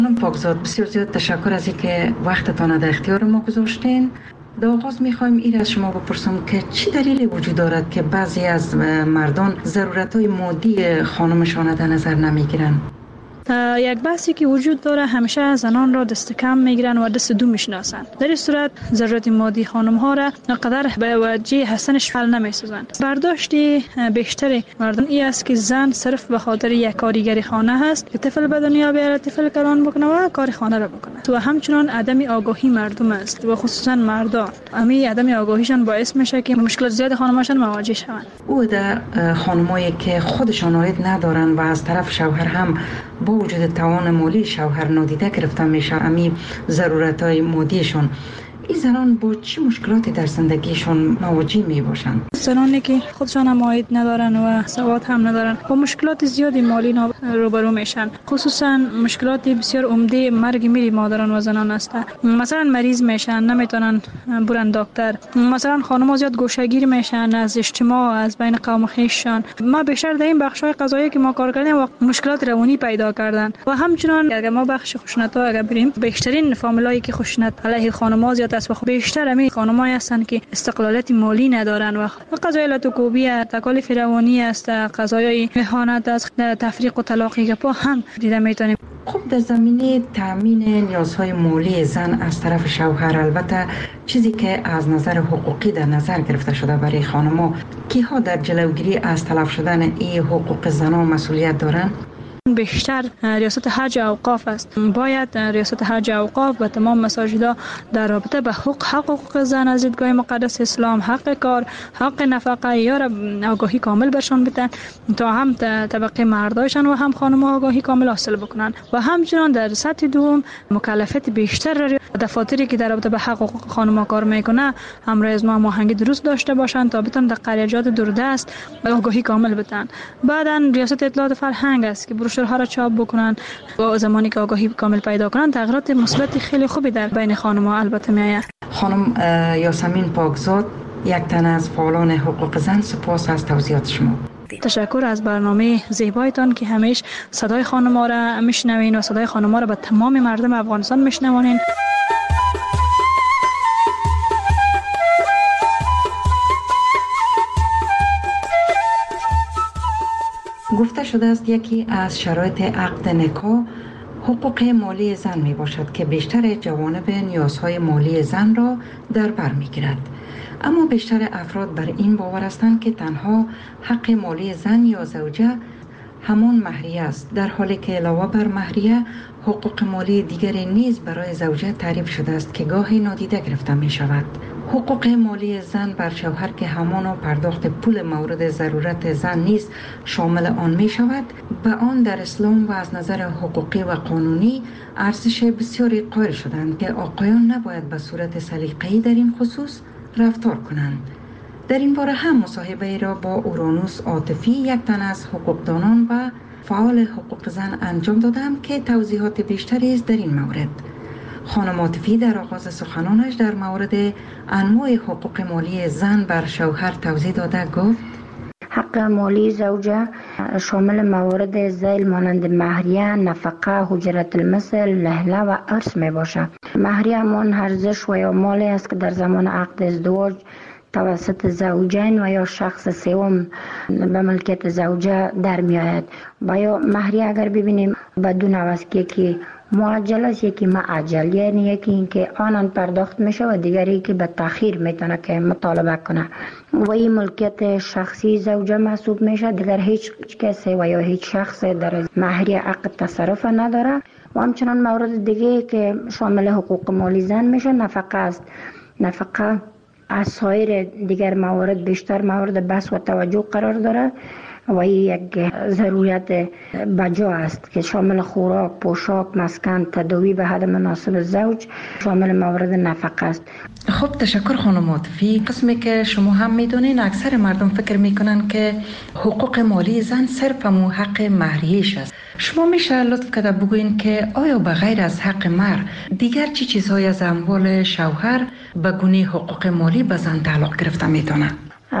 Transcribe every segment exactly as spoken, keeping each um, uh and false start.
خانم پاکزاد، بسیار زیاد تشکر از اینکه وقتتان در اختیار ما گذاشتین. در آغاز میخوایم این از شما بپرسم که چی دلیلی وجود دارد که بعضی از مردان ضرورت‌های مادی خانمشان در نظر نمیگیرن؟ یک بحثی که وجود داره، همیشه زنان را دست کم میگیرن و دست دو میشناسن. در این صورت ضرورت مادی خانم ها را قدر به وجه حسنش حل نمیسازن. برداشت بیشتر مردم این است که زن صرف به خاطر یک کارگر خانه هست که طفل به دنیا بیاره، طفل کلان بکنه و کار خانه را بکنه. و همچنان عدم آگاهی مردم است و خصوصا مردان. همین عدم آگاهیشان باعث میشه که مشکلات زیاد خانماشان مواجه شوند. او در خانمایی که خودشان عاید ندارن و از طرف شوهر هم با وجود توان مالی شوهر نادیده گرفته میشه امی ضرورت‌های مادیشون، این زنان با چه مشکلاتی در زندگیشون مواجه می باشند؟ زنانی که خودشان هم عاید ندارن و سواد هم ندارن با مشکلات زیادی مالی روبرو میشن. خصوصا مشکلات بسیار عمده مرگ میری مادران و زنان است. مثلا مریض میشن، نمیتونن برن دکتر. مثلا خانم‌ها زیاد گوشه‌گیر میشن از اجتماع، از بین قوم خویششان. ما بیشتر در این بخش‌های قضایی که ما کار کردیم و مشکلات روانی پیدا کردن. و همچنان اگر ما بخش خشونت‌ها اگر بریم، بیشترین فامیلایی که خشونت علیه خانم‌ها زیاد است و بیشتر همین خانم‌ها هستند که استقلالیت مالی ندارن و قضایای لاتوکوبی، تکالیف روانی است، قضایای اهانت است، تفریق و طلاقی که با هم دیده میتونیم. خب در زمینه تامین نیازهای مالی زن از طرف شوهر، البته چیزی که از نظر حقوقی در نظر گرفته شده برای خانم‌ها، کیها در جلوگیری از تلف شدن این حقوق زنان مسئولیت دارند؟ بیشتر ریاست حج اوقاف است. باید ریاست حج اوقاف به تمام مساجدها در رابطه به حقوق حقوق زن از دیدگاه مقدس اسلام، حق کار، حق نفقه یا را آگاهی کامل برشان بدن تا هم طبقه مردایشان و هم خانم‌ها آگاهی کامل حاصل بکنن و همچنان در سطح دوم مکلفیت بیشتر دفاتری که در رابطه به حقوق خانم‌ها کار میکنه همراه از ما هماهنگی درست داشته باشند تا بتونن در قریه‌جات دوردست آگاهی کامل بدن. بعداً ریاست اطلاعات فرهنگ است که بروشورها را چاپ بکنن و زمانی که آگاهی کامل پیدا کنن تغییرات مثبت خیلی خوبی در بین خانم‌ها البته میآید. خانم یاسمین پاکزاد، یک تن از فعالان حقوق زن، سپاس از توضیحات شما. تشکر از برنامه زیبایتان که همیشه صدای خانم‌ها را میشنوین و صدای خانم‌ها را به تمام مردم افغانستان میشنوانین. گفته شده است یکی از شرایط عقد نکاح حقوق مالی زن می باشد که بیشتر جوانب نیازهای مالی زن را در بر می گیرد. اما بیشتر افراد بر این باور هستند که تنها حق مالی زن یا زوجه همان مهریه است، در حالی که علاوه بر مهریه حقوق مالی دیگری نیز برای زوجه تعریف شده است که گاهی نادیده گرفته می شود. حقوق مالی زن بر شوهر که همان پرداخت پول مورد ضرورت زن نیز شامل آن می شود، به آن در اسلام و از نظر حقوقی و قانونی ارزش بسیاری قائل شدند که آقایان نباید به صورت سلیقه‌ای در این خصوص رفتار کنند. در این باره هم مصاحبه را با اورانوس عاطفی، یک تن از حقوقدانان و فعال حقوق زن انجام دادم که توضیحات بیشتری است در این مورد. خانم عاطفی در آغاز سخنانش در مورد انواع حقوق مالی زن بر شوهر توضیح داده گفت: حق مالی زوجه شامل موارد ذیل مانند مهریه، نفقه، حجرت المثل، لهله و ارث می باشد. مهریه همان ارزش و یا مالی است که در زمان عقد ازدواج توسط زوجین و یا شخص سوم به ملکیت زوجه در می آید. و یا مهریه اگر ببینیم به دو نوع است، یکی معجل است، یکی معجل، یعنی یکی اینکه آنان پرداخت میشه و دیگری که به تاخیر میتونه که مطالبه کنه و این ملکیت شخصی زوجه محسوب میشه. دیگر هیچ کسی و یا هیچ شخص در مهریه عقد تصرف نداره. و همچنان مورد دیگه که شامل حقوق مالی زن میشه نفقه است. نفقه از سایر دیگر موارد بیشتر مورد بحث و توجه قرار داره و یک ضرورت بجا است که شامل خوراک، پوشاک، مسکن، تداوی به حد مناسب زوج شامل مورد نفقه است. خب تشکر خانم عاطفی. قسمی که شما هم میدونین اکثر مردم فکر میکنن که حقوق مالی زن صرف همون حق مهریه‌اش است. شما میشه لطف کرده بگوین که آیا به غیر از حق مهر دیگر چی چیزهای از اموال شوهر به گونه حقوق مالی به زن تعلق گرفته میتونه؟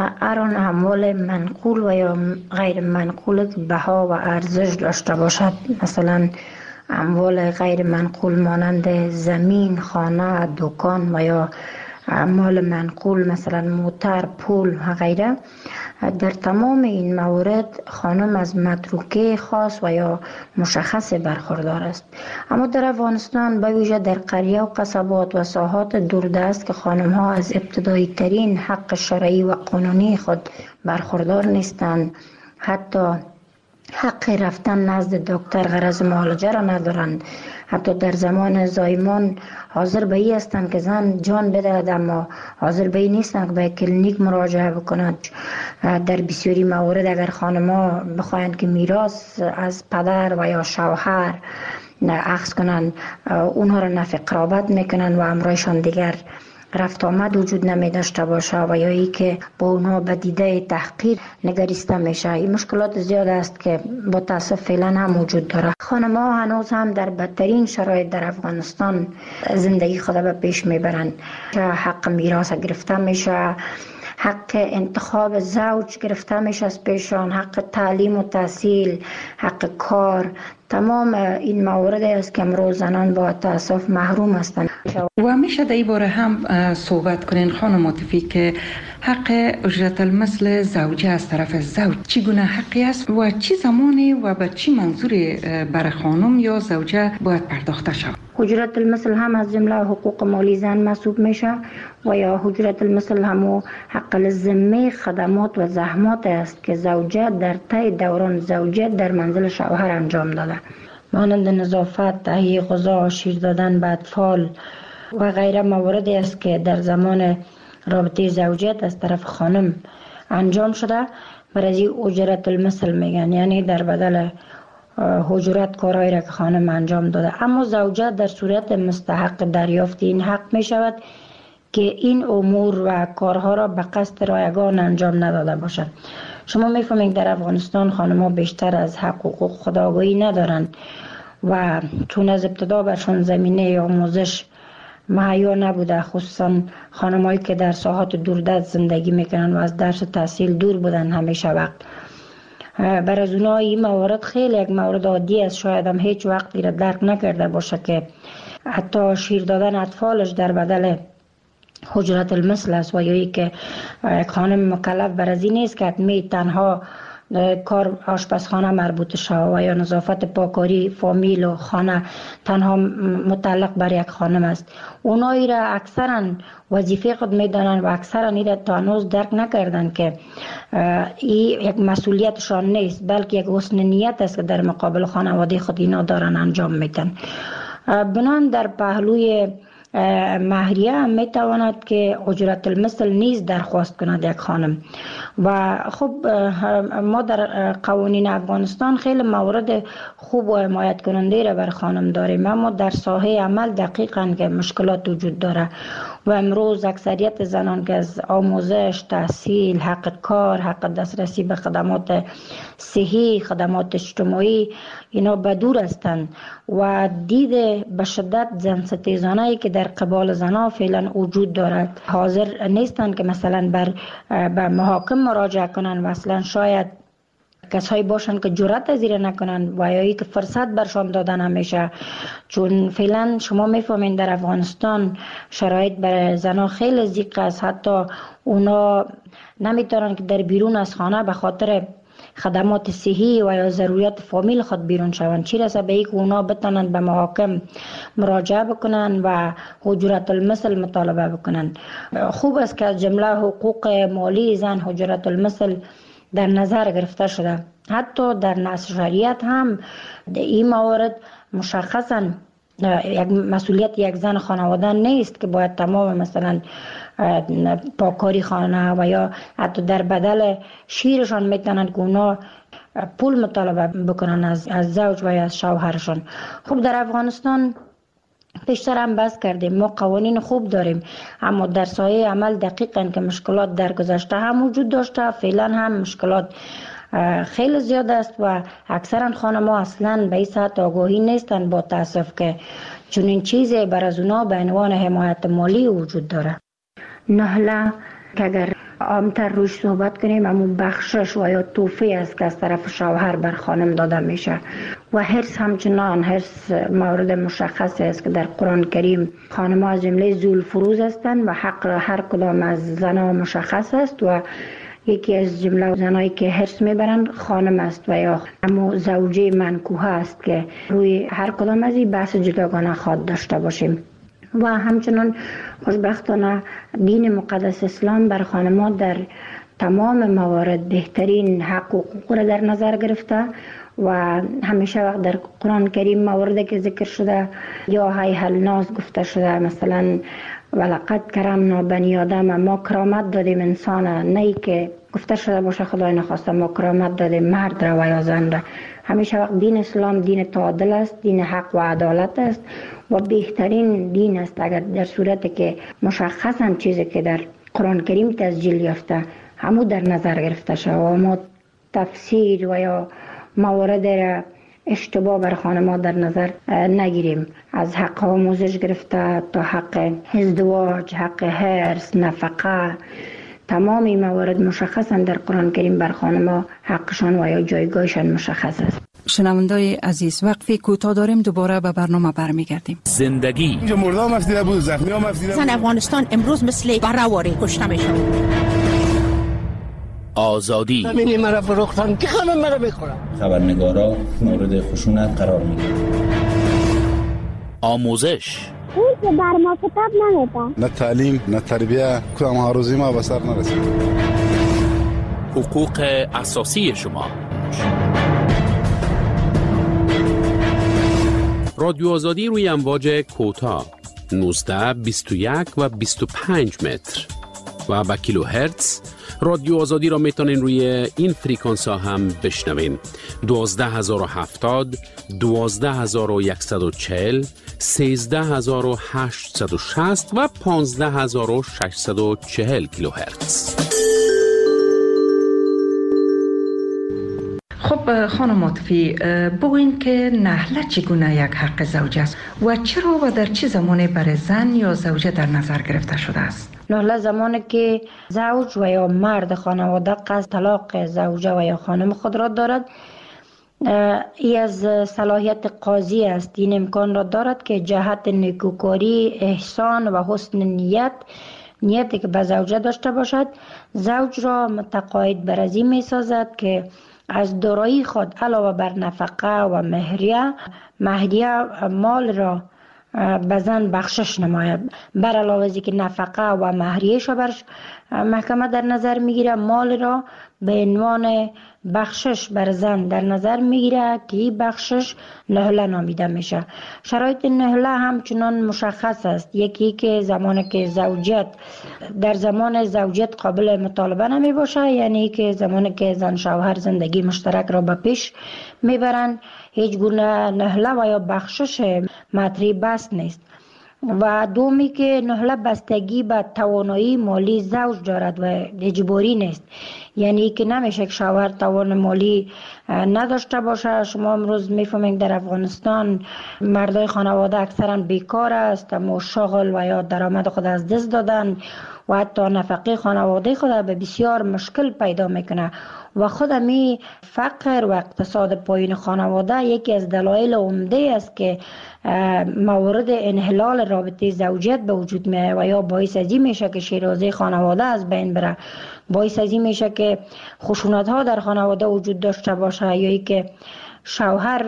هر اموال منقول و یا غیر منقول بها و ارزش داشته باشد، مثلا اموال غیر منقول مانند زمین، خانه، دکان و یا مال منقول مثلا موتر، پول و غیره. در تمام این موارد خانم از متروکه خاص و یا مشخص برخوردار است. اما در افغانستان به ویژه در قریه و قصبات و ساحات دوردست که خانم ها از ابتدایی ترین حق شرعی و قانونی خود برخوردار نیستند، حتی حق رفتن نزد دکتر غرض معالجه را ندارند، حتی در زمان زایمان حاضر به این هستند که زن جان بدهد اما حاضر به این نیستند که به کلینیک مراجعه بکنند. در بسیاری موارد اگر خانم‌ها بخواهند که میراث از پدر و یا شوهر اخذ کنند، اونها را نفی قرابت میکنند و امرایشان دیگر رفت آمد وجود نمی داشته باشه و یا ای که با اونها به دیده تحقیر نگریسته میشه. این مشکلات زیاد است که با تاسف فعلا هم وجود داره. خانم ها هنوز هم در بدترین شرایط در افغانستان زندگی خود به پیش میبرند. حق میراث گرفته میشه، حق انتخاب زوج گرفته میشه از پیشان، حق تعلیم و تحصیل، حق کار. تمام این موارد است که امروز زنان با تاسف محروم هستند. و میشه در این باره هم صحبت کنین خانم عاطفی که حق اجرت المثل زوجه از طرف زوج چگونه حقی است و چی زمانی و به چی منظوری بر خانم یا زوجه باید پرداخته شود؟ اجرت المثل هم از جمله حقوق مالی زن محسوب میشه و یا اجرت المثل هم حق الذمه خدمات و زحمات است که زوجه در طی دوران زوجیت در منزل شوهر انجام داده، مانند نظافت، تهیه غذا، شیر دادن به اطفال و غیره مواردی است که در زمان رابطه زوجیت از طرف خانم انجام شده. برای اجرت المثل میگن، یعنی در بدل اجرت کارهایی را که خانم انجام داده. اما زوجه در صورت مستحق دریافت این حق می شود که این امور و کارها را به قصد رایگان انجام نداده باشد. شما میفهمید در افغانستان خانم‌ها بیشتر از حق و حقوق خودآگاهی ندارند و چون از ابتدا برشان زمینه آموزش مهیا نبوده، خصوصا خانم‌هایی که در ساحات دوردست زندگی میکنن و از درس و تحصیل دور بودن همیشه وقت. بر از اونها این موارد خیلی یک مورد عادی است، شاید هم هیچ وقت را درک نکرده باشه که حتی شیر دادن اطفالش در بدل اجرت المثل است و یا ای که یک خانم مکلف بر از این نیست که حتمی تنها کار آشپزخانه مربوط شود و یا نظافت پاکاری فامیل و خانه تنها متعلق بر یک خانم است. اونایی را اکثرا وظیفه خود میدانند و اکثرا این را تا هنوز درک نکردند که این یک مسئولیتشان نیست، بلکه یک حسن نیت است که در مقابل خانواده خود اینا دارن انجام میدن. بنان در پهلوی مهریه هم می تواند که اجرت المثل نیز درخواست کند یک خانم. و خب ما در قوانین افغانستان خیلی موارد خوب و حمایت کننده را بر خانم داریم، اما در ساحه عمل دقیقاً که مشکلات وجود داره و امروز اکثریت زنان که از آموزش، تحصیل، حق کار، حق دسترسی به خدمات صحی، خدمات اجتماعی اینا بدور هستند و دید به شدت زن ستیزانه‌ای که در قبال زنان فعلا وجود دارد حاضر نیستند که مثلا بر به محاکم مراجعه کنند و اصلا شاید کسایی باشند که جرأت از این نکنند و یا ای که فرصت برشان داده نمیشه، چون فعلا شما میفهمین در افغانستان شرایط برای زنان خیلی ضیق است. حتی اونا نمیتونن که در بیرون از خانه به خاطر خدمات صحی و یا ضروریات فامیل خود بیرون شوند، چی رسه به ای که اونا بتونند به محاکم مراجعه بکنند و اجرت المثل مطالبه بکنند. خوب است که از جمله حقوق مالی زن اجرت المثل در نظر گرفته شده. حتی در نص شریعت هم این موارد مشخصا یک مسئولیت یک زن خانواده نیست که باید تمام مثلا پاکاری خانه و یا حتی در بدل شیرشان میتونند که اونا پول مطالبه بکنن از, از زوج و یا از شوهرشان. خب در افغانستان پیشتر هم بحث کردیم، ما قوانین خوب داریم، اما در سایه عمل دقیقاً که مشکلات در گذشته هم وجود داشته، فعلا هم مشکلات خیلی زیاد است و اکثرا خانم‌ها اصلا به این سطح آگاهی نیستند با تاسف که چون این چیزی بر از اونا به عنوان حمایت مالی وجود داره. نهله که اگر عامتر روش صحبت کنیم، اما بخشش و یا توفی است که از طرف شوهر بر خانم داده میشه و حرص همچنان حرص مورد مشخص است که در قرآن کریم خانم ها از جمله ذوالفروز هستند و حق هر کدام از زنها مشخص است و یکی از جمله زنایی که حرص میبرند خانم است و یا اما زوجه منکوحه است که روی هر کدام از این بحث جداگانه خواهد داشته باشیم. و همچنان خوشبختانه دین مقدس اسلام بر خانم‌ها در تمام موارد بهترین حق و حقوق را در نظر گرفته و همیشه وقت در قرآن کریم مواردی که ذکر شده یا هی الناس گفته شده، مثلا ولقد کرمنا بنی آدم، ما کرامت دادیم انسان، نه که گفته شده باشه خدای نخواسته ما کرامت دادیم مرد را و یا زن را. همیشه وقت دین اسلام دین تعادل است، دین حق و عدالت است و بهترین دین است اگر در صورتی که مشخصا چیزی که در قرآن کریم تسجیل یافته همو در نظر گرفته شد و ما تفسیر و یا موارد را اشتباه بر خانم‌ها در نظر نگیریم، از حق آموزش گرفته تا حق ازدواج، حق حرص، نفقه، تمام این موارد مشخصا در قرآن کریم بر خانم‌ها حقشان و یا جایگاهشان مشخص است. شنوندای عزیز، وقفی کوتاه داریم، دوباره به برنامه برمیگردیم. زندگی اینجا مردم افسیده بود، زخمی هم افسیده بود. زن افغانستان امروز مثل برهواری کشته میشه. آزادی همینی مرا فروختن که خانم مرا بخورم. خبرنگارا مورد خشونت قرار میگیرن. آموزش اون که بر ما کتاب نمیدن، نه تعلیم نه تربیه، کدام ها روزی ما به سر نرسید. حقوق اساسی شما. رادیو آزادی روی امواج کوتاه نوزده، بیست و یک و بیست و پنج متر و با کیلو هرتز. رادیو آزادی را میتونین روی این فریکانس ها هم بشنوین: دوازده هزار و هفتاد، دوازده هزار و صد و چهل، سیزده هزار و هشتصد و شصت و پانزده هزار و ششصد و چهل کیلو هرتز. خب خانم عاطفی، بگوین که نحله چگونه یک حق زوجه است و چرا و در چه زمانی برای زن یا زوجه در نظر گرفته شده است؟ نحله زمانی که زوج و یا مرد خانواده قصد طلاق زوجه و یا خانم خود را دارد، ای از صلاحیت قاضی است. این امکان را دارد که جهت نیکوکاری، احسان و حسن نیت نیتی که به زوجه داشته باشد زوج را متقاعد بر از این می سازد که از دارایی خود علاوه بر نفقه و مهریه مهریه مال را به زن بخشش نماید. بر علاوه از که نفقه و مهریه‌اش را بر محکمه در نظر میگیره، مال را به عنوان بخشش بر زن در نظر میگیره که این بخشش نهله نامیده میشه. شرایط نهله همچنان مشخص است. یکی که زمانی که زوجیت در زمان زوجیت قابل مطالبه نمی باشه، یعنی که زمانی که زن شوهر زندگی مشترک را به پیش میبرند هیچ گونه نهله و یا بخشش مطرح بس نیست. و دومی که نهله بستگی به توانایی مالی زوج دارد و اجباری نیست، یعنی که نمیشه که شوهر توان مالی نداشته باشه. شما امروز میفهمید در افغانستان مردای خانواده اکثرا بیکار است، اما شغل و یا درآمد خود از دست دادن و حتی نفقه خانواده خود به بسیار مشکل پیدا میکنه و خود می فقر و اقتصاد پایین خانواده یکی از دلایل عمده است که موارد انحلال رابطه زوجیت به وجود میاد و یا باعث ازی میشه که شیرازه خانواده از بین بره، باعث ازی میشه که خشونت ها در خانواده وجود داشته باشه، یا ای که شوهر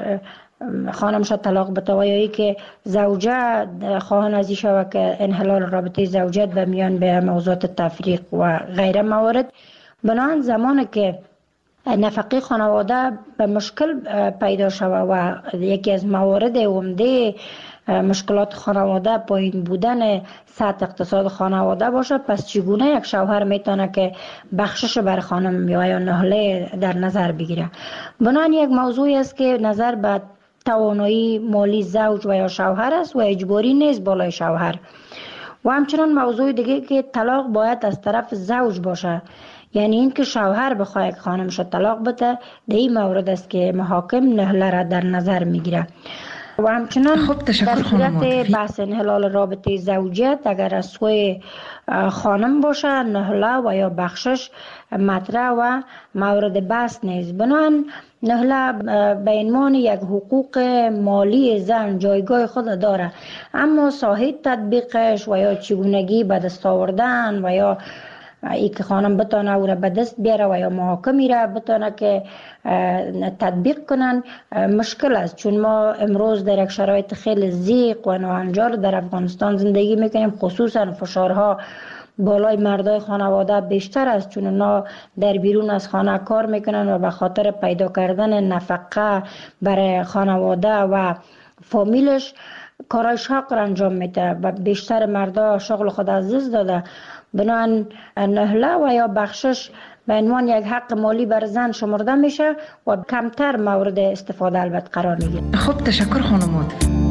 خانمش طلاق بده و یا ای که زوجه خواهان ازی شود که انحلال رابطه زوجیت به میان به موضوعات تفریق و غیره موارد. بنابراین زمانی که نفقه خانواده به مشکل پیدا شود و یکی از موارد عمده مشکلات خانواده پایین بودن سطح اقتصاد خانواده باشه، پس چگونه یک شوهر میتونه که بخشش بر خانم یا نهله در نظر بگیره؟ بنابراین یک موضوعی است که نظر به توانایی مالی زوج و یا شوهر است و اجباری نیست بالای شوهر. و همچنان موضوع دیگه که طلاق باید از طرف زوج باشه، یعنی این که شوهر بخواه یک خانمش طلاق بده، در این مورد است که محاکم نهله را در نظر میگیره. و همچنان خب در صورت بحث انحلال رابطه زوجیت اگر از سوی خانم باشه نهله و یا بخشش مطرح و مورد بحث نیست. بنابراین نهله به عنوان یک حقوق مالی زن جایگاه خود داره، اما ساحه تطبیقش و یا چگونگی به دست آوردن و یا ای که خانم بتانه او را به دست بیاره و یا محاکمی را بتانه که تطبیق کنن مشکل است، چون ما امروز در یک شرایط خیلی ضیق و ناهنجار در افغانستان زندگی میکنیم. خصوصا فشارها بالای مردای خانواده بیشتر است، چون اونا در بیرون از خانه کار میکنن و به خاطر پیدا کردن نفقه برای خانواده و فامیلش کارای شاق را انجام میده و بیشتر مردا شغل خود از دست داده. بنابراین نهله و یا بخشش به عنوان یک حق مالی بر زن شمرده میشه و کمتر مورد استفاده البته قرار میگیره. خب تشکر خانمات.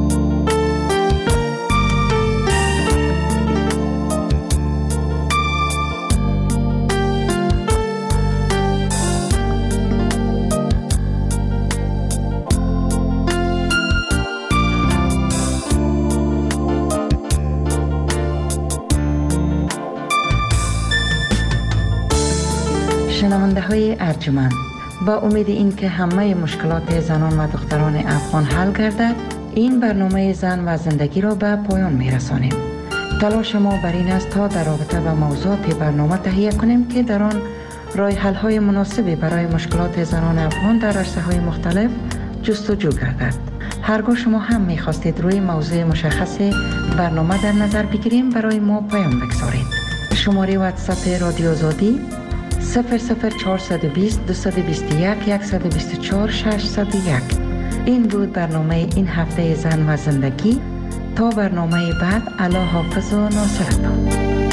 شنونده های ارجمند، با امید این که همه مشکلات زنان و دختران افغان حل گردد، این برنامه زن و زندگی را به پایان می رسانیم. تلاش ما بر این است تا در رابطه با موضوعات برنامه تهیه کنیم که در آن راه حل های مناسبی برای مشکلات زنان افغان در عرصه های مختلف جستجو گردد. هرگاه شما هم می خواستید روی موضوع مشخص برنامه در نظر بگیریم، برای ما پیام بگذارید. شماره واتساپ رادیو آزادی صفر صفر چهارصد و بیست دویست و بیست و یک صد و بیست و چهار ششصد و یک. این بود برنامه این هفته زن و زندگی. تا برنامه بعد، الله حافظ و ناصرتان.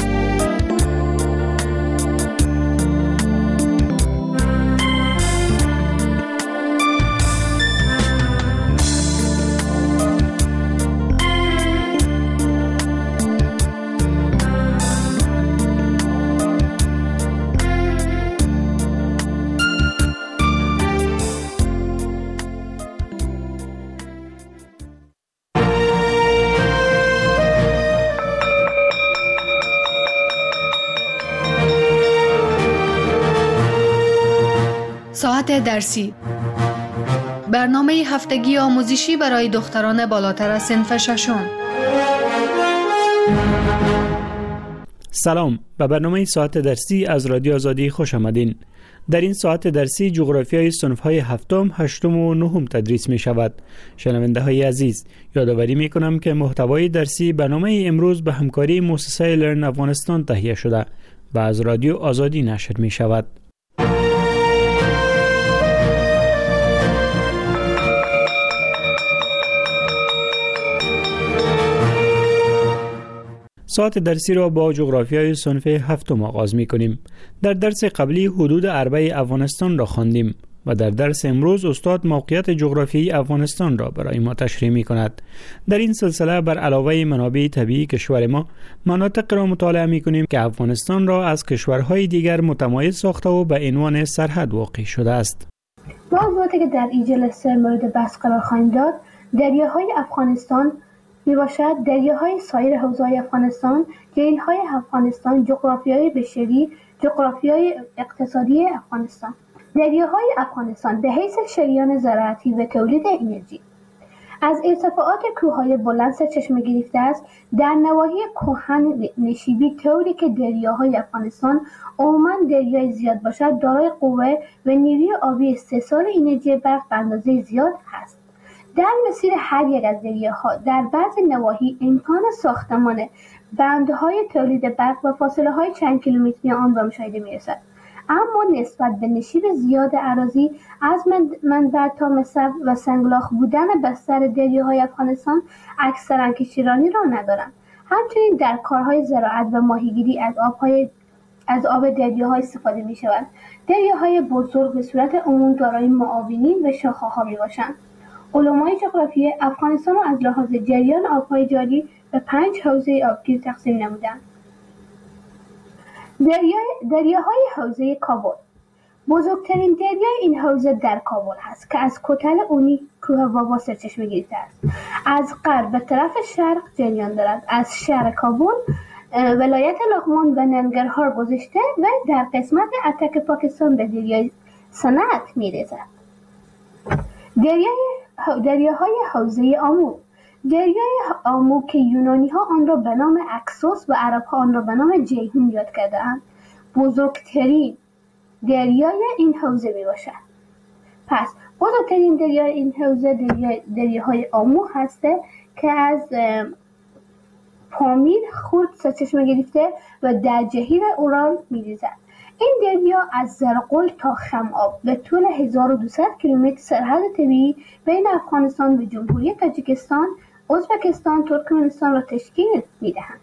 ساعت درسی، برنامه هفتگی آموزشی برای دختران بالاتر از صنف ششم. سلام، به برنامه ساعت درسی از رادیو آزادی خوش آمدین. در این ساعت درسی جغرافیای صنف‌های هفتم، هشتم و نهم تدریس می شود. شنونده های عزیز، یادآوری می کنم که محتوای درسی برنامه امروز به همکاری مؤسسه لرن افغانستان تهیه شده و از رادیو آزادی نشر می شود. ساعت درسی را با جغرافیای صنف هفتم آغاز می کنیم. در درس قبلی حدود اربع افغانستان را خواندیم و در درس امروز استاد موقعیت جغرافیایی افغانستان را برای ما تشریح می کند. در این سلسله بر علاوه منابع طبیعی کشور ما، مناطق را مطالعه می کنیم که افغانستان را از کشورهای دیگر متمایز ساخته و به عنوان سرحد واقع شده است. موضوعاتی که در این جلسه مورد بحث قرار خواهیم داد، دریاهای افغانستان می باشد، دریاهای سایر حوزه‌های افغانستان، جهیل‌های افغانستان، جغرافیای بشری، جغرافیای اقتصادی افغانستان. دریاهای افغانستان به حیث شریان زراعتی و تولید انرژی از ارتفاعات کوههای بلند سرچشمه گرفته است. در نواحی کهن نشیبی طوری که دریاهای افغانستان عموماً دریای زیاد باشد، دارای قوه و نیروی آبی استحصال انرژی برق به اندازه زیاد هست. در مسیر هر یک از دریاها در بعضی نواحی امکان ساختمان بندهای تولید برق و فاصله های چند کیلومتری آن به مشاهده می رسد. اما نسبت به نشیب زیاد اراضی از منبع تا مصب و سنگلاخ بودن بستر دریاهای افغانستان اکثرا کشتیرانی را ندارند. همچنین در کارهای زراعت و ماهیگیری از آبهای از آب دریاها استفاده می شود. دریاهای بزرگ به صورت عموم دارای معاونین و شاخه‌ها می باشند. علمای جغرافی افغانستان را از لحاظ جریان آبهای جاری به پنج حوزه آبگیر تقسیم نمودند. دریای دریاهای حوزه کابل. بزرگترین دریای این حوزه در کابل هست که از کتل اونی کوه بابا سرچشمه گرفته است. از غرب به طرف شرق جریان دارد. از شهر کابل ولایت لغمان و ننگرهار گذشته و در قسمت اتک پاکستان به دریای سند می‌رسد. دریای دریاهای حوزه آمو. دریای آمو که یونانی ها آن را به نام اکسوس و عرب ها آن را به نام جیهون یاد کرده‌اند، بزرگترین دریای این حوزه می باشد. پس بزرگترین دریای این حوزه دریای دریاهای آمو هسته که از پامیر خود سرچشمه گرفته و در جهیل اورال می ریزد. این دریا از زرقل تا خم‌آب به طول هزار و دویست کیلومتر سرحد طبیعی بین افغانستان و جمهوری تاجیکستان، ازبکستان، ترکمنستان را تشکیل می دهند.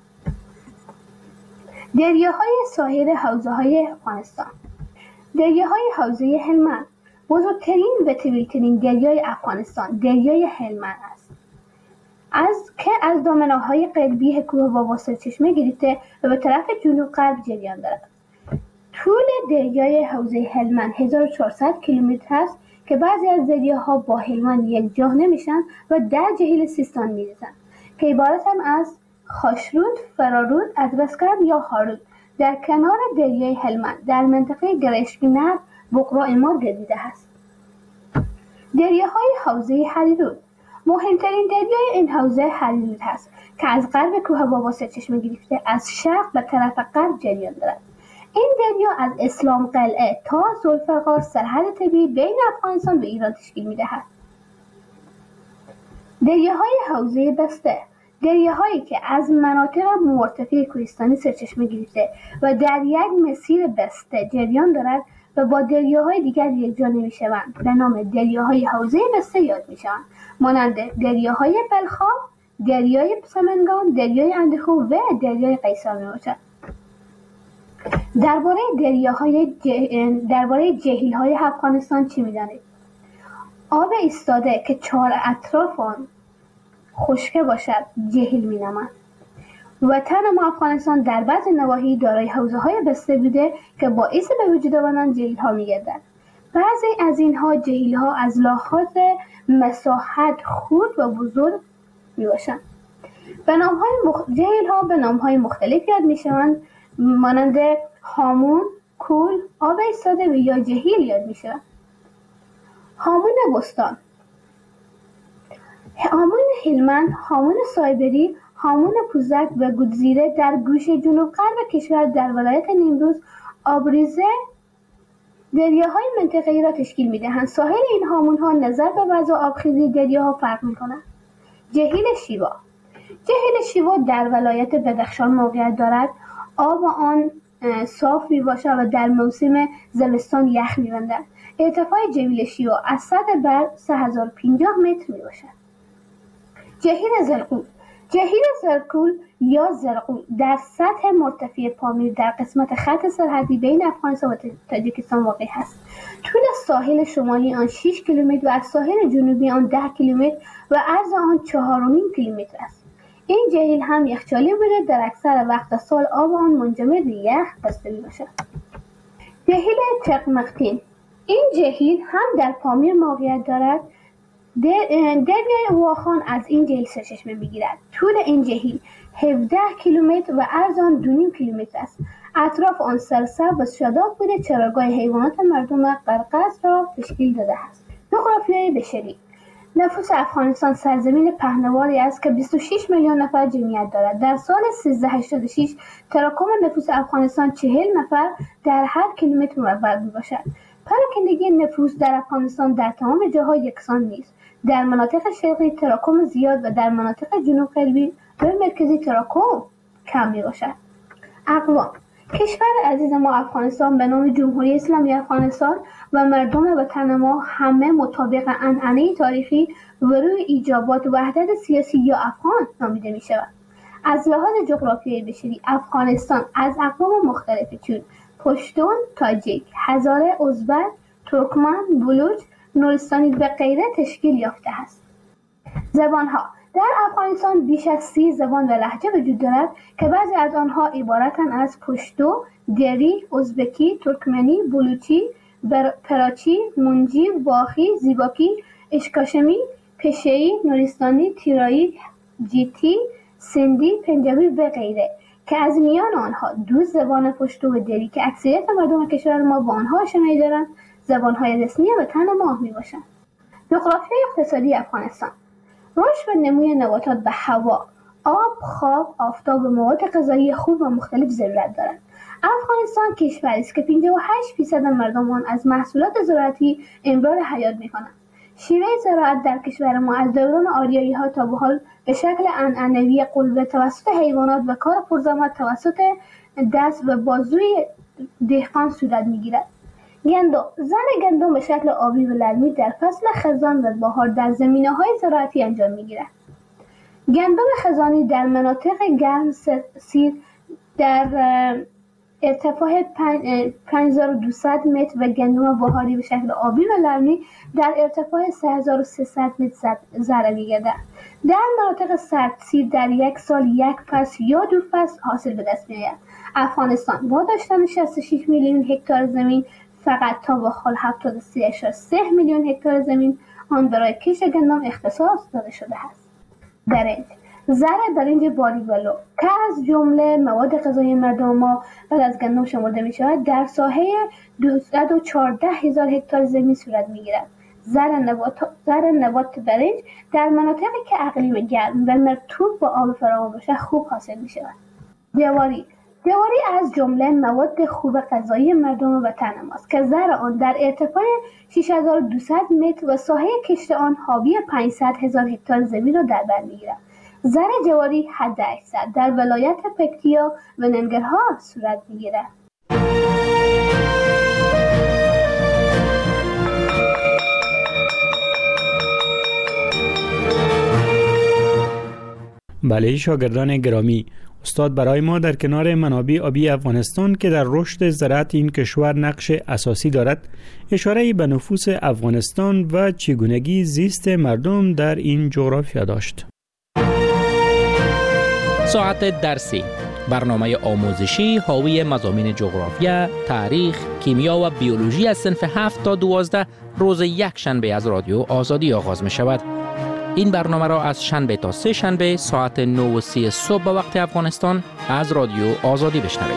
دریاهای ساحل حوزه‌های افغانستان. دریاهای حوزه هلمند. بزرگترین و طویل‌ترین دریای افغانستان دریای هلمند است، از که از دامنه‌های قلبی کوه بابا سرچشمه گرفته و به طرف جنوب غرب جریان دارد. طول دریای حوزه هلمند هزار و چهارصد کیلومتر است که بعضی از دریاها با هلمند یکجا نمیشن و در جهیل سیستان میریزند که عبارتند از خاشرود، فرارود، ادرسکرد یا هارود. در کنار دریای هلمند در منطقه گرشک‌نر بقرا امار گردیده است. دریاهای حوزه هریرود. مهمترین دریای این حوزه هریرود است که از غرب کوه بابا سرچشمه گرفته از شرق به طرف غرب جریان دارد. این دریا از اسلام قلعه تا ذوالفقار سرحد طبیعی بین افغانستان و ایران تشکیل می‌دهد. دریاهای حوزه بسته. دریاهایی که از مناطق مرتفع کوهستانی سرچشمه گرفته و در یک مسیر بسته جریان دارد و با دریاهای دیگر یکجا نمی‌شوند به نام دریاهای حوزه بسته یاد می‌شوند، مانند دریاهای بلخاب، دریای سمنگان، دریای اندخو و دریای قیصر میباشد. درباره دریاهای جه... درباره جهیل‌های افغانستان چی می‌دانید؟ آب ایستاده که چهار اطراف آن خشک باشد جهیل می‌نامند. وطن ما افغانستان در بعض نواحی دارای حوزه‌های بسته بوده که باعث به وجود آمدن جهیل‌ها می‌گردد. بعضی از اینها جهیل‌ها از لحاظ مساحت خرد و بزرگ می‌باشند. به نام‌های مخ... جهیل‌ها به نام‌های مختلف یاد می‌شوند، مانند هامون، کول، آب ایستاده و یا جهیل یاد می‌شوند. هامون بستان، هامون هلمند، هامون سایبری، هامون پوزک و گودزیره در گوشه جنوب غرب کشور در ولایت نیمروز آبریزه دریاهای منطقه‌ای را تشکیل می‌دهند. ساحل این هامون‌ها نظر به وضع آبخیزی دریاها فرق می‌کند. جهیل شیوا. جهیل شیوا در ولایت بدخشان موقعیت دارد. آب آن صاف میباشد و در موسم زمستان یخ می‌بندد. ارتفاع جهیل شیوا از سطح بر سه هزار و پنجاه متر میباشد. جهیل زرقول. جهیل زرقول یا زرقول در سطح مرتفع پامیر در قسمت خط سرحدی بین افغانستان و تاجیکستان واقع است. طول ساحل شمالی آن شش کیلومتر و از ساحل جنوبی آن ده کیلومتر و عرض آن چهار و نیم کیلومتر است. این جهیل هم یخچالی بوده، در اکثر وقت سال آب آن منجمد به یخ بسته میباشد. جهیل چقمقتین. این جهیل هم در پامیر موقعیت دارد. دریای واخان از این جهیل سرچشمه میگیرد. طول این جهیل هفده کیلومتر و عرض آن دو و نیم کیلومتر است. اطراف آن سرسبز و شاداب بوده. چراگاه حیوانات مردم قرقاز را تشکیل داده است. جغرافیای بشری. نفوس افغانستان سرزمین پهناوری است که بیست و شش میلیون نفر جمعیت دارد. در سال سیزده هشتاد و شش تراکم نفوس افغانستان چهل نفر در هر کیلومتر مربع میباشد. پراکندگی نفوس در افغانستان در تمام جاها یکسان نیست. در مناطق شرقی تراکم زیاد و در مناطق جنوب غربی و مرکزی تراکم کم میباشد. اقوام. کشور عزیز ما افغانستان به نام جمهوری اسلامی افغانستان و مردم وطن ما همه مطابق عنعنه تاریخی و روی ایجابات وحدت سیاسی یا افغان نامیده می شود. از لحاظ جغرافیایی بشری افغانستان از اقوام مختلفی چون پشتون، تاجیک، هزاره، ازبک، ترکمن، بلوچ، نورستانی و غیره تشکیل یافته است. زبانها. در افغانستان بیش از سی زبان و لهجه وجود دارد که بعضی از آنها عبارتند از پشتو، دری، ازبکی، ترکمنی، بلوچی پراچی، منجی، باخی، زیباکی، اشکاشمی، پشه‌ای، نورستانی، تیرایی، جیتی، سندی، پنجابی و غیره که از میان آنها دو زبان پشتو و دری که اکثریت مردم کشور ما با آنها آشنایی دارند زبان‌های رسمی وطن ما میباشند. جغرافیای اقتصادی افغانستان: رشد و نموی نباتات به هوا، آب، خواب، آفتاب و مواد غذایی خوب و مختلف ضرورت دارند. افغانستان کشوری است که پنجاه و هشت درصد مردم آن از محصولات زراعتی امرار حیات می‌کنند. شیوه زراعت در کشور ما از دوران آریایی‌ها تا به حال به شکل عنعنوی قلبه توسط حیوانات و کار پرزحمت توسط دست و بازوی دهقان صورت می‌گیرد. گندم: زرع گندم به شکل آبی و للمی در فصل خزان و بهار در زمینه‌های زراعتی انجام می‌گیرد. گندم خزانی در مناطق گرم سیر در ارتفاع پنج هزار و دویست متر و گندم بهاری به شکل آبی و للمی در ارتفاع سه هزار و سیصد متر زرع می‌گردد. در مناطق سردسیر در یک سال یک فصل یا دو فصل حاصل به دست می‌آید. افغانستان با داشتن شصت و شش میلیون هکتار زمین فقط تا به حال هفتاد و سه ممیز سه میلیون هکتار زمین آن برای کشت گندم اختصاص داده شده است. برنج: زرع برنج باریولو که از جمله مواد غذایی مردم ما بعد از گندم شمرده می شود در ساحه دویست و چهارده هزار هکتار زمین صورت می گیرد. زرع نبات زرع نبات برنج در مناطقی که اقلیم گرم و مرطوب با آب فراوان باشد خوب حاصل می شود. جواری: جواری از جمله مواد خوب غذایی مردم وطن ماست که زرع آن در ارتفاع شش هزار و دویست متر و ساحه کشت آن حاوی پانصد هزار هکتار زمین را در بر می‌گیرد. زرع جواری حد اکثر در ولایت پکتیا و ننگرهار صورت می‌گیرد. بله شاگردان گرامی، استاد برای ما در کنار منابع آبی افغانستان که در رشد زراعت این کشور نقش اساسی دارد اشاره به نفوس افغانستان و چگونگی زیست مردم در این جغرافیا داشت. ساعت درسی، برنامه آموزشی حاوی مضامین جغرافیا، تاریخ، کیمیا و بیولوژی از صنف هفت تا دوازده روز یک شنبه از رادیو آزادی آغاز می شود. این برنامه را از شنبه تا سه شنبه ساعت نه و سی صبح به وقت افغانستان از رادیو آزادی بشنوید.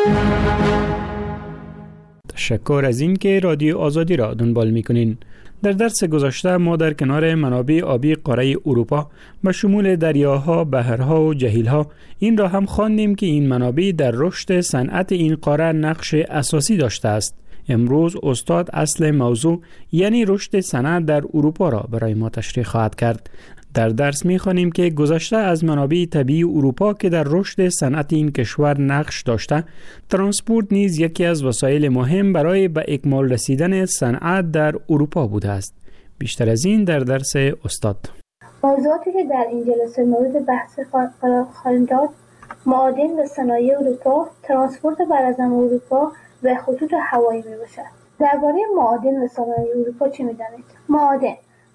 تشکر از این که رادیو آزادی را دنبال می‌کنین. در درس گذشته ما در کنار منابع آبی قاره اروپا به شمول دریاها، بحرها و جهیلها این را هم خواندیم که این منابع در رشد صنعت این قاره نقش اساسی داشته است. امروز استاد اصل موضوع یعنی رشد صنعت در اروپا را برای ما تشریح خواهد کرد. در درس می‌خوانیم که گذشته از منابع طبیعی اروپا که در رشد صنعت این کشور نقش داشته، ترانسپورت نیز یکی از وسایل مهم برای به اکمال رسیدن صنعت در اروپا بوده است. بیشتر از این در درس استاد. موضوعاتی که در این جلسه مورد بحث قرار خواهیم داد: معادن و صنایع اروپا، ترانسپورت براعظم اروپا و خطوط هوایی میباشد. درباره معادن و صنایع اروپا چه می‌دانید؟ معادن: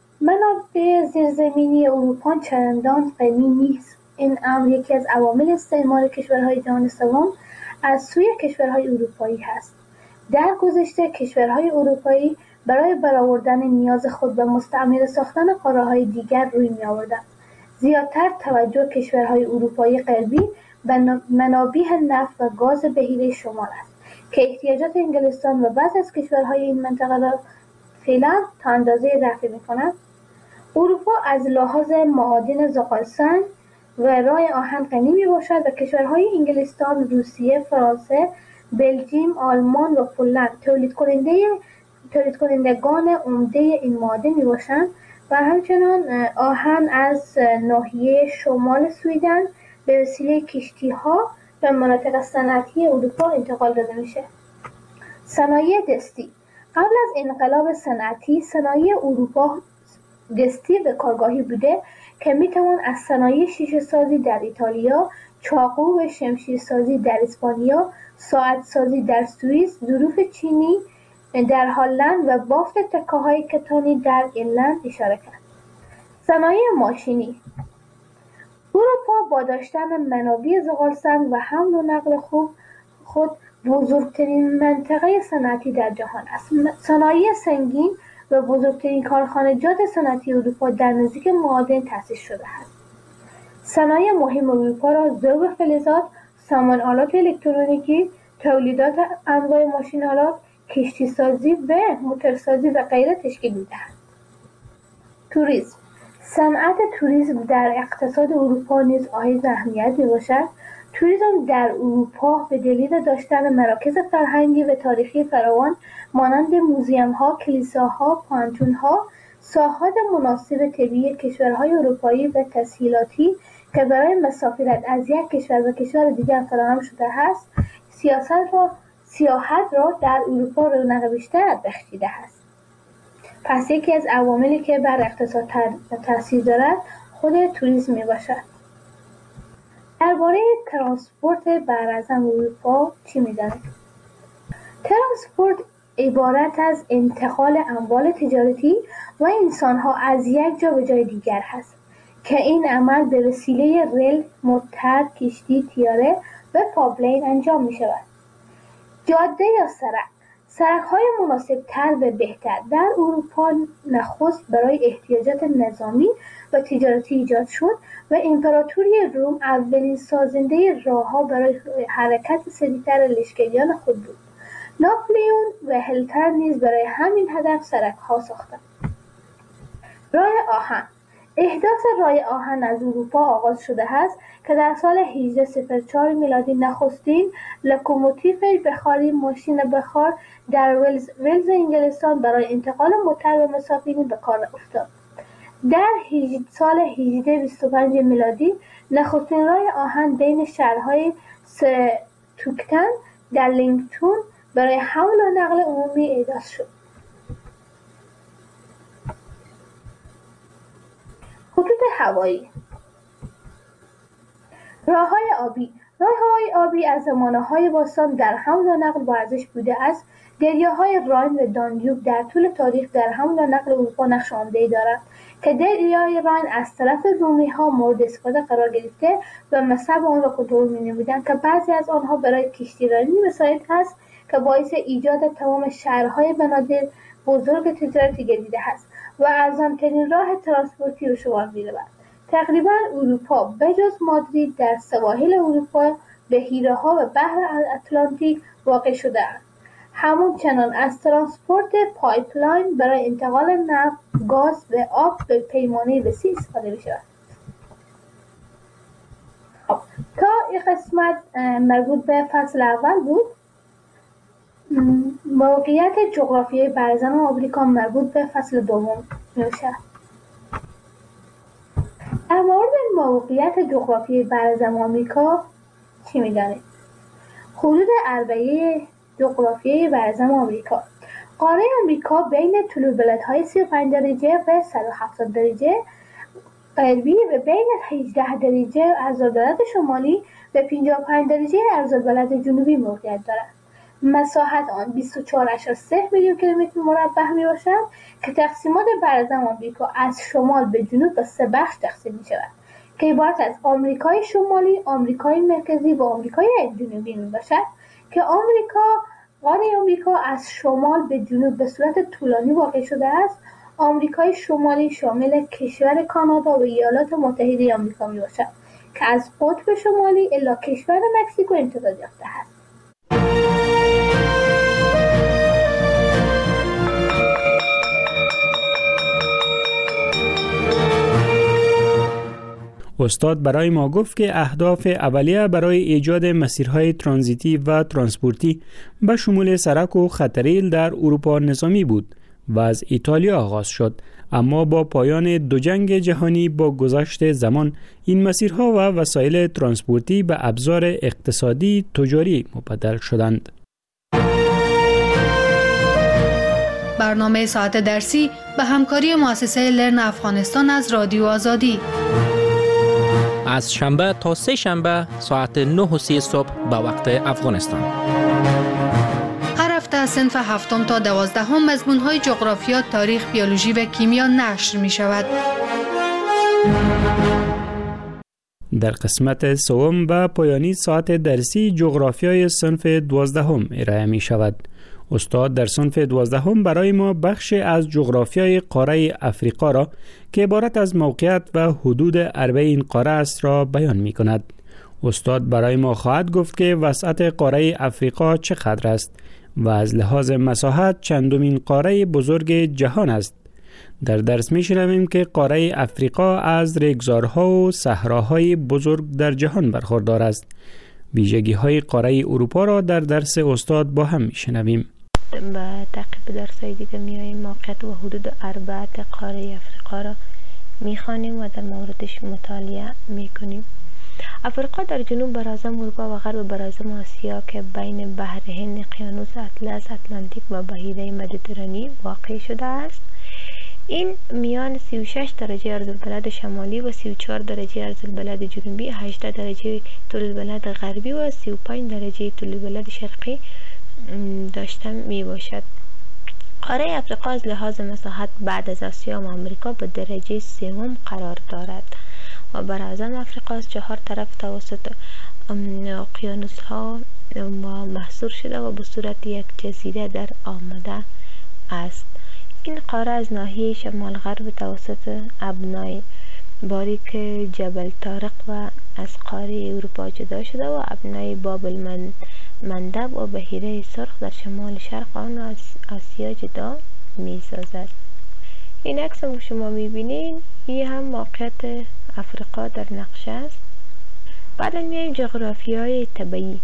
منابع زیرزمینی اروپا چندان غنی نیست. این امر یکی از عوامل استعمار کشورهای جهان سوم از سوی کشورهای اروپایی هست. در گذشته کشورهای اروپایی برای برآوردن نیاز خود به مستعمره ساختن قاره‌های دیگر روی می‌آوردند. زیادتر توجه کشورهای اروپایی غربی به منابع نفت و گاز بحیره شمال است که احتیاجات انگلستان و بعضی از کشورهای این منطقه را فعلا تا اندازه رفع می‌کند. اروپا از لحاظ معادن زغالسنگ و راه آهن غنی میباشد و کشورهای انگلستان، روسیه، فرانسه، بلژیم، آلمان و پولند تولید کننده تولید کنندگان عمده این معادن میباشند و همچنان آهن از ناحیه شمال سویدن به وسیله کشتی‌ها به مناطق صنعتی اروپا انتقال داده میشه. صنایع دستی: قبل از انقلاب صنعتی صنایع اروپا دستی و کارگاهی بوده که میتوان از صنایع شیشه سازی در ایتالیا، چاقو و شمشیر سازی در اسپانیا، ساعت سازی در سوئیس، ظروف چینی در هلند و بافت تکه‌های کتانی در ایرلند اشاره کرد. صنایع ماشینی: اروپا با داشتن منابع زغالسنگ و حمل و نقل خوب خود بزرگترین منطقه صنعتی در جهان است. صنایع سنگین و بزرگترین کارخانجات صنعتی اروپا در نزدیک معادن تأسیس شده است. صنایع مهم اروپا را ذوب فلزات، سامان آلات الکترونیکی، تولیدات انواع ماشین آلات، کشتی سازی و موتورسازی و غیره تشکیل می‌دهد. توریسم. صنعت توریسم در اقتصاد اروپا نیز حائز اهمیت می‌باشد. توریسم در اروپا به دلیل داشتن مراکز فرهنگی و تاریخی فراوان مانند موزیم‌ها، کلیساها، پانتون‌ها، ساحات مناسب طبیعی کشورهای اروپایی و تسهیلاتی که برای مسافرت از یک کشور به کشور دیگر فراهم شده است، سیاست را سیاحت را در اروپا رونق بیشتر بخشیده است. پس یکی از عواملی که بر اقتصاد تاثیر دارد خود توریسم میباشد. درباره ترانسپورت براعظم اروپا چی می‌دانید؟ ترانسپورت عبارت از انتقال اموال تجارتی و انسان‌ها از یک جا به جای دیگر است که این عمل به وسیله ریل، موتر، کشتی، طیاره و پایپلاین انجام می‌شود. جاده یا سرک سرک‌های مناسب‌تر و بهتر در اروپا نخست برای احتیاجات نظامی و تجارتی ایجاد شد و امپراتوری روم اولین سازنده راه‌ها برای حرکت سریعتر لشکریان خود بود. ناپلئون و هیتلر نیز برای همین هدف سرک‌ها ساختند. راه آهن احداث راه آهن از اروپا آغاز شده است که در سال هجده صفر چهار میلادی نخستین لوکوموتیو بخاری ماشین بخار در ولز, ولز انگلستان برای انتقال موتر و مسافرین به کار افتاد. در سال هجده بیست و پنج میلادی نخستین راه آهن بین شهرهای ستوکتن در لینکتون برای حمل و نقل عمومی احداث شد. خطوط هوایی راه‌های آبی راه‌های آبی از زمانه‌های باستان در حمل و نقل با ارزش بوده است. دریاهای راین و دانیوب در طول تاریخ در حمل و نقل اروپا نقش عمده‌ای دارند که دریای راین از طرف رومی‌ها مورد استفاده قرار گرفته و مصب آن را کنترل می‌نمودند که بعضی از آنها برای کشتیرانی مساعد است که باعث ایجاد تمام شهرهای بنادر بزرگ تجارتی گردیده است و ارزان‌ترین راه ترانسپورتی به شمار می‌رود. تقریباً اروپا بجز مادرید در سواحل اروپا بحیره‌ها و بحر اتلانتیک واقع شده است. همچنان از ترانسپورت پایپلاین برای انتقال نفت، گاز و آب به پیمانه وسیع استفاده می‌شود. خب تا این قسمت مربوط به فصل اول بود. موقعیت جغرافیایی براعظم آمریکا مربوط به فصل دوم میشه. در مورد موقعیت جغرافیایی براعظم آمریکا چی میدانید؟ حدود اربعه جغرافیایی براعظم آمریکا. قاره آمریکا بین طول بلندهای سی و پنج درجه و صد و هفتاد درجه غربی و بین هجده درجه عرض‌البلد شمالی و پنجاه و پنج درجه عرض‌البلد جنوبی موقعیت دارد. مساحت آن بیست و چهار ممیز سه میلیون کیلومتر مربع می باشد که تقسیمات براعظم آمریکا از شمال به جنوب به سه بخش تقسیم می شود که عبارت از آمریکای شمالی، آمریکای مرکزی و آمریکای جنوبی می باشد که آمریکا قاره آمریکا از شمال به جنوب به صورت طولانی واقع شده است. آمریکای شمالی شامل کشور کانادا و ایالات متحده آمریکا می باشد که از قطب شمالی الی کشور مکزیکو امتداد یافته است. استاد برای ما گفت که اهداف اولیه برای ایجاد مسیرهای ترانزیتی و ترانسپورتی به شمول سرک و خطریل در اروپا نظامی بود و از ایتالیا آغاز شد، اما با پایان دو جنگ جهانی با گذشت زمان این مسیرها و وسایل ترانسپورتی به ابزار اقتصادی تجاری مبدل شدند. برنامه ساعت درسی به همکاری مؤسسه لرن افغانستان از رادیو آزادی از شنبه تا سه شنبه ساعت نه و سی صبح به وقت افغانستان. هر هفته از صنف هفتم تا دوازدهم مضمون‌های جغرافیا، تاریخ، بیولوژی و کیمیا نشر می شود. در قسمت سوم و پایانی ساعت درسی جغرافیای صنف دوازدهم ارائه می شود. استاد در صنف دوازدهم برای ما بخش از جغرافیای قاره افریقا را که عبارت از موقعیت و حدود عربه این قاره است را بیان می کند. استاد برای ما خواهد گفت که وسعت قاره افریقا چقدر است و از لحاظ مساحت چندمین قاره بزرگ جهان است. در درس می شنویم که قاره افریقا از ریگزارها و صحراهای بزرگ در جهان برخوردار است. ویژگی های قاره اروپا را در درس استاد با هم می شنویم. با تعقیب درس‌های دیگه میاییم موقعیت و حدود اربعه قاره افریقا را میخوانیم و در موردش مطالعه میکنیم. افریقا در جنوب براعظم اروپا و غرب براعظم آسیا که بین بحر هند، اقیانوس اطلس، اتلانتیک و بحیره مدیترانی واقع شده است. این میان سی و شش درجه عرض‌البلد شمالی و سی و چهار درجه عرض‌البلد جنوبی، هجده درجه طول البلد غربی و سی و پنج درجه طول البلد شرقی داشته می باشد. قاره افریقا از لحاظ مساحت بعد از آسیا و آمریکا به درجه سوم قرار دارد و براعظم افریقا از چهار طرف توسط اقیانوس ها محصور شده و به صورت یک جزیره در آمده است. این قاره از ناحیه شمال غرب توسط ابنای باریک جبل طارق و از قاره اروپا جدا شده و ابنای بابل مندب و بحیره سرخ در شمال شرق آن از آسیا جدا می سازد. این عکس هم شما می بینین، این هم موقعیت افریقا در نقشه است. بعد میایم جغرافی های طبیعی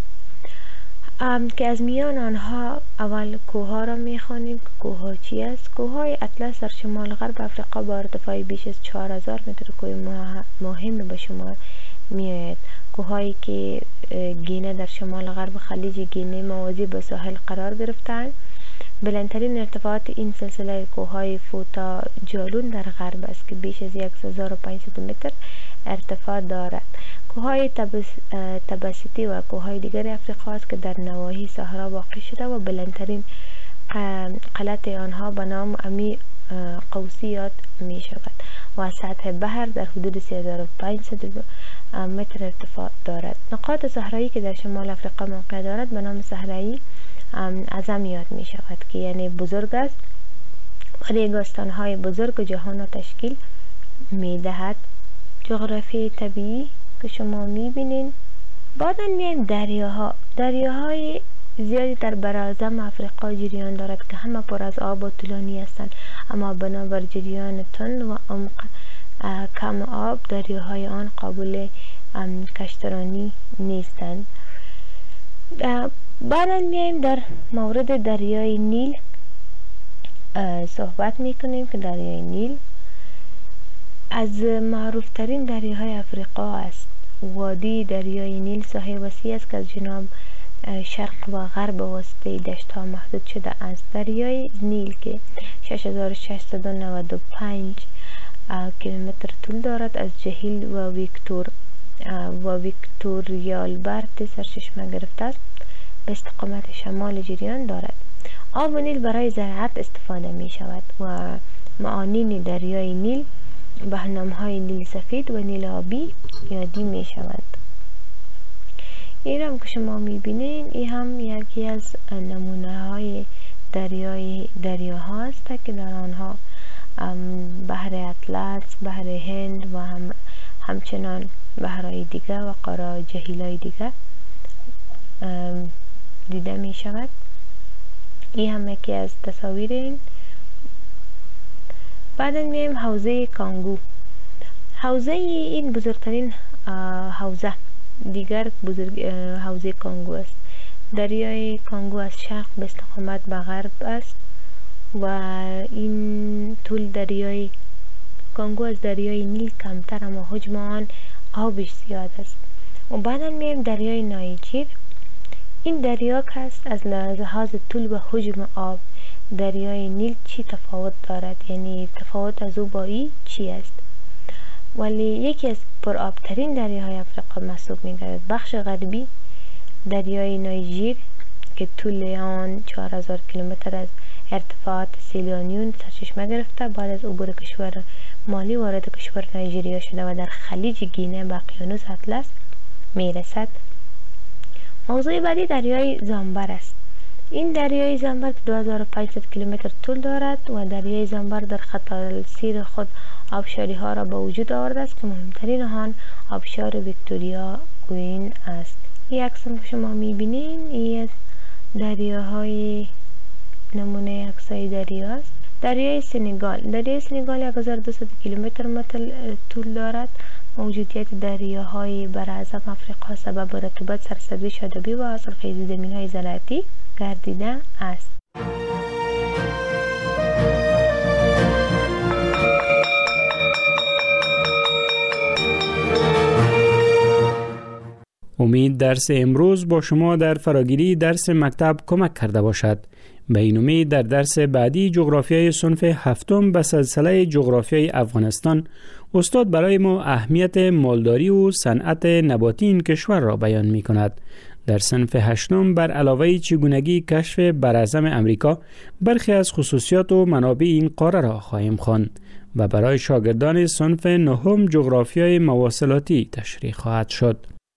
که از میان آنها اول کوه ها را می خوانیم که کوه ها چی است. کوه های اطلس در شمال غرب افریقا با ارتفاع بیش از چهار هزار متر کوه مهم به شما می آید. کوه هایی که گینه در شمال غرب خلیج گینه موازی به ساحل قرار گرفتند. بلندترین ارتفاعات این سلسله کوه های فوتا جالون در غرب است که بیش از هزار و پانصد متر ارتفاع دارد. کوه های تبس، تبسیتی و کوه های دیگر افریقا است که در نواحی صحرا واقع شده و بلندترین قلعت آنها به نام امی قوسی یاد می شود و از سطح بحر در حدود سه هزار و پانصد متر ارتفاع دارد. نقاط صحرایی که در شمال افریقا موقع دارد به نام صحرایی اعظم یاد می شود که یعنی بزرگ است و ریگستان های بزرگ جهان را تشکیل می دهد. جغرافی طبیعی که شما می بینین. بعدا میایم دریاها. دریاهای زیادی در براعظم افریقا جریان دارد که همه پر از آب و طولانی هستند، اما بنابر جریان تند و عمق کم آب دریاهای آن قابل کشترانی نیستند. بعدا میایم در مورد دریای نیل صحبت میکنیم که دریای نیل از معروف ترین دریاهای افریقا است. وادی دریای نیل ساحه وسیع است که از جنوب شرق و غرب وسطی دشت ها محدود شده است. دریای نیل که شش هزار و ششصد و نود و پنج کیلومتر طول دارد از جهیل و ویکتور و ویکتوریالبرت سرچشمه گرفته است به استقامت شمال جریان دارد. آب نیل برای زراعت استفاده می شود و معانین دریای نیل به نام‌های نیل سفید و نیل آبی یادی می شود. این هم که شما می بینین این هم یکی از نمونه های دریای دریاها است که در آنها بحر اطلس، بحر هند و هم همچنان بحرهای دیگه و قاره جهیل‌های دیگه دیده می شود. این هم یکی از تصاویر این. بعد میایم حوزه کانگو. حوزه این بزرگترین حوزه دیگر بزرگ حوزه کانگو است. دریای کانگو از شرق به استقامت به غرب است و این طول دریای کانگو از دریای نیل کمتر اما حجم آن آبش زیاد است. و بعدا میایم دریای نایجیر. این دریا که است از لحاظ طول و حجم آب دریای نیل چی تفاوت دارد، یعنی تفاوت از او با ای چی است؟ ولی یکی از پرآبترین دریاهای افریقا محسوب می‌گردد. بخش غربی دریای نایجیر که طول آن چهار هزار کیلومتر از ارتفاعات سیلیانیون سرچشمه گرفته بعد از عبور کشور مالی وارد کشور نایجریا شده و در خلیج گینه به اقیانوس اطلس میرسد. موضوع بعدی دریای زامبر است. این دریای زامبر دو هزار و پانصد کیلومتر طول دارد و دریای زامبر در خط السیر خود آبشاری ها را به وجود آورده است که مهمترین آن آبشار ویکتوریا کوین است. این عکس که شما میبینین این دریاهای نمونه عکسای دریا است. دریای سنگال دریای سنگال یک هزار و دویست کیلومتر طول دارد. موجودیت دریاهای براعظم افریقا سبب رطوبت، سرسبزی، شادابی و حاصلخیزی زمین‌های زراعتی گردیده است. امید درس امروز با شما در فراگیری درس مکتب کمک کرده باشد. به این امید در درس بعدی جغرافیای صنف هفتم به سلسله جغرافیای افغانستان استاد برای ما اهمیت مالداری و صنعت نباتی این کشور را بیان می کند. در صنف هشتم بر علاوه چگونگی کشف براعظم امریکا برخی از خصوصیات و منابع این قاره را خواهیم خواند و برای شاگردان صنف نهم جغرافیای مواصلاتی تشریح خواهد شد.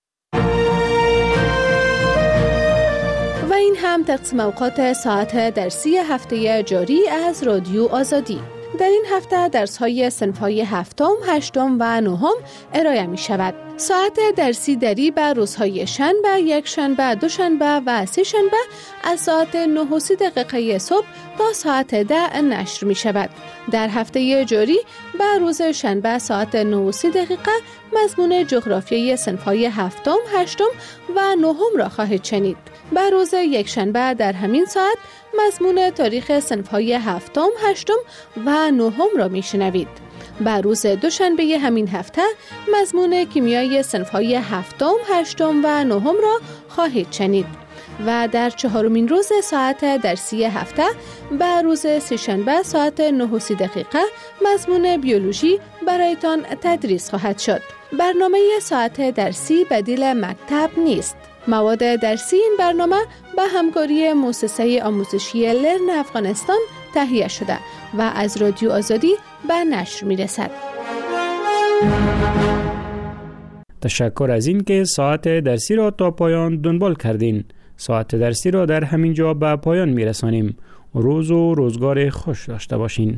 و این هم تقسیم اوقات ساعت درسی هفته جاری از رادیو آزادی. در این هفته درس‌های صنف‌های هفتم، هشتم و نهم ارائه می شود. ساعت درسی دری به روزهای شنبه، یک شنبه، دو شنبه و سه شنبه از ساعت نه و سی دقیقه صبح تا ساعت ده نشر می شود. در هفته جاری به روز شنبه ساعت نه و سی دقیقه مضمون جغرافیای صنف‌های هفتم، هشتم و نهم را خواهید شنید. به روز یک شنبه در همین ساعت مضمون تاریخ صنف‌های هفتم، هشتم و نهم را میشنوید. به روز دوشنبه همین هفته مضمون کیمیای صنف‌های هفتم، هشتم و نهم را خواهید شنید. و در چهارمین روز ساعت درسی هفته به روز سه‌شنبه ساعت نه و سی دقیقه مضمون بیولوژی برایتان تدریس خواهد شد. برنامه ساعت درسی بدیل مکتب نیست. مواد درسی این برنامه به همکاری مؤسسه آموزشی لرن افغانستان تهیه شده و از رادیو آزادی به نشر می رسد. تشکر از این که ساعت درسی را تا پایان دنبال کردین. ساعت درسی را در همین جا به پایان می رسانیم. روز و روزگار خوش داشته باشین.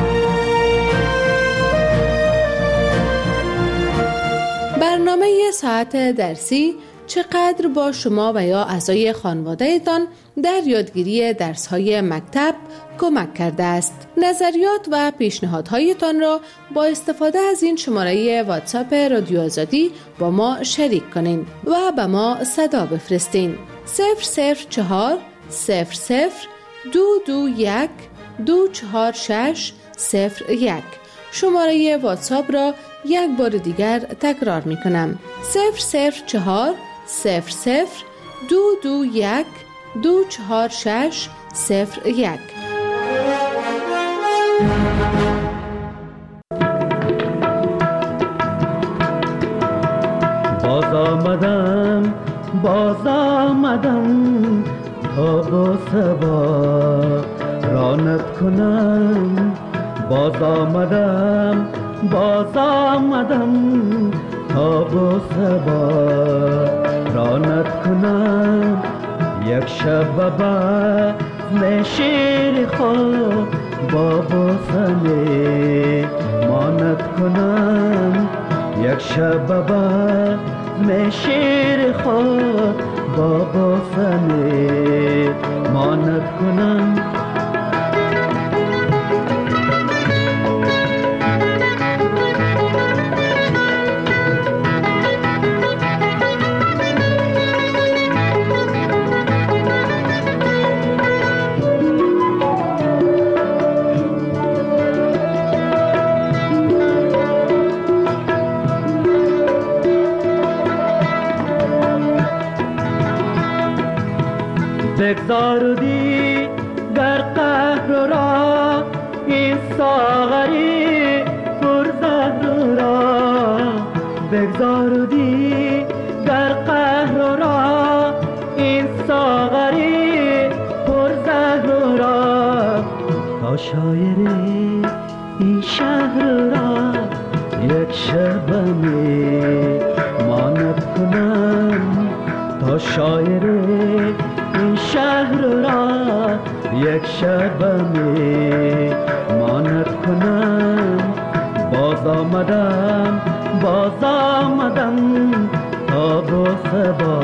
برنامه ساعت درسی چقدر با شما و یا اعضای خانواده‌تان در یادگیری درس‌های مکتب کمک کرده است. نظریات و پیشنهادهایتان را با استفاده از این شماره واتساپ رادیو آزادی با ما شریک کنین و به ما صدا بفرستین. صفر صفر چهار صفر صفر دو دو یک دو چهار شش صفر یک. شماره واتساپ را یک بار دیگر تکرار می کنم. صفر صفر چهار صفر صفر دو دو یک دو چهار شش صفر یک. باز آمدم باز آمدم تا با سبا رانت کنم. باز آمدم باز آمدم تا با سبا رانت کنم. یک شب بزم شیر خود با بوسنه مانت کنم. یک شب بزم شیر خود با بوسنه مانت کنم. بگذاردی در قهر را این ساغری پرزهر را. بگذاردی در قهر را این ساغری پرزهر را. تا شاعر این شهر را شبمی ماند کنم تا شاعر این شهر را یک شبمی ماند کنم. باز آمدم باز آمدم تا با صبا